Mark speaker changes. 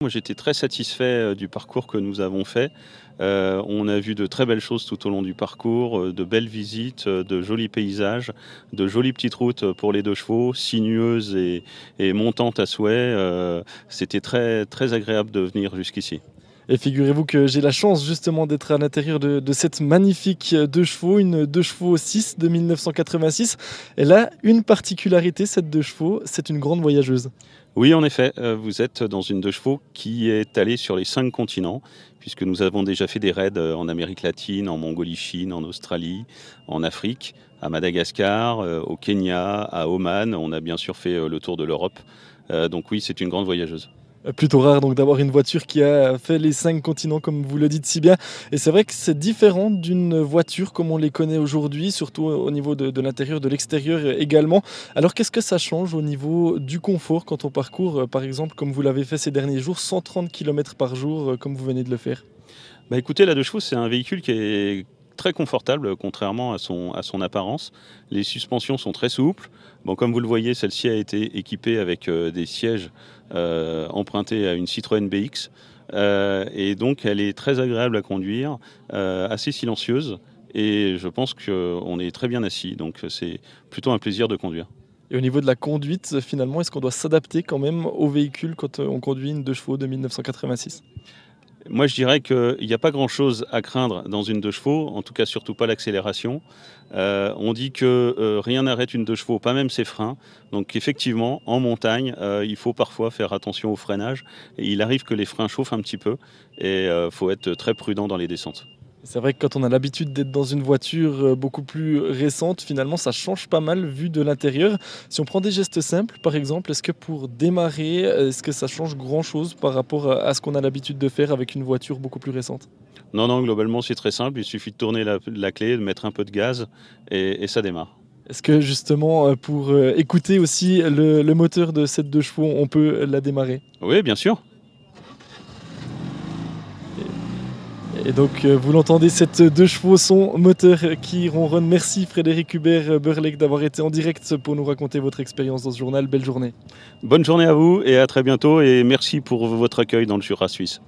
Speaker 1: Moi, j'étais très satisfait, du parcours que nous avons fait. On a vu de très belles choses tout au long du parcours, de belles visites, de jolis paysages, de jolies petites routes, pour les 2 chevaux, sinueuses et montantes à souhait. C'était très, très agréable de venir jusqu'ici.
Speaker 2: Et figurez-vous que j'ai la chance justement d'être à l'intérieur de cette magnifique 2 chevaux, une 2 chevaux 6 de 1986. Elle a une particularité cette 2 chevaux, c'est une grande voyageuse.
Speaker 1: Oui, en effet, vous êtes dans une 2 chevaux qui est allée sur les 5 continents, puisque nous avons déjà fait des raids, en Amérique latine, en Mongolie, Chine, en Australie, en Afrique, à Madagascar, au Kenya, à Oman. On a bien sûr fait, le tour de l'Europe. Donc oui, c'est une grande voyageuse.
Speaker 2: Plutôt rare donc d'avoir une voiture qui a fait les 5 continents comme vous le dites si bien et c'est vrai que c'est différent d'une voiture comme on les connaît aujourd'hui, surtout au niveau de l'intérieur, de l'extérieur également. Alors qu'est-ce que ça change au niveau du confort quand on parcourt, par exemple, comme vous l'avez fait ces derniers jours, 130 kilomètres par jour, comme vous venez de le faire?
Speaker 1: Bah, écoutez, la 2 chevaux, c'est un véhicule qui est très confortable, contrairement à son apparence. Les suspensions sont très souples. Bon, comme vous le voyez, celle-ci a été équipée avec, des sièges, empruntés à une Citroën BX, et donc elle est très agréable à conduire, assez silencieuse et je pense qu'on est très bien assis, donc c'est plutôt un plaisir de conduire.
Speaker 2: Et au niveau de la conduite, finalement, est-ce qu'on doit s'adapter quand même au véhicule quand, on conduit une 2 chevaux de 1986?
Speaker 1: Moi, je dirais qu'il n'y a pas grand-chose à craindre dans une 2 chevaux, en tout cas surtout pas l'accélération. On dit que, rien n'arrête une 2 chevaux, pas même ses freins. Donc effectivement, en montagne, il faut parfois faire attention au freinage et il arrive que les freins chauffent un petit peu et faut être très prudent dans les descentes.
Speaker 2: C'est vrai que quand on a l'habitude d'être dans une voiture, beaucoup plus récente, finalement, ça change pas mal vu de l'intérieur. Si on prend des gestes simples, par exemple, est-ce que pour démarrer, est-ce que ça change grand-chose par rapport à ce qu'on a l'habitude de faire avec une voiture beaucoup plus récente?
Speaker 1: Non, non, globalement, c'est très simple, il suffit de tourner la clé, de mettre un peu de gaz et ça démarre.
Speaker 2: Est-ce que justement, pour, écouter aussi le moteur de cette 2 chevaux, on peut la démarrer?
Speaker 1: Oui, bien sûr.
Speaker 2: Et donc, vous l'entendez, cette 2 chevaux, son moteur qui ronronne. Merci Frédéric Hubert Berlec d'avoir été en direct pour nous raconter votre expérience dans ce journal. Belle journée.
Speaker 1: Bonne journée à vous et à très bientôt et merci pour votre accueil dans le Jura suisse.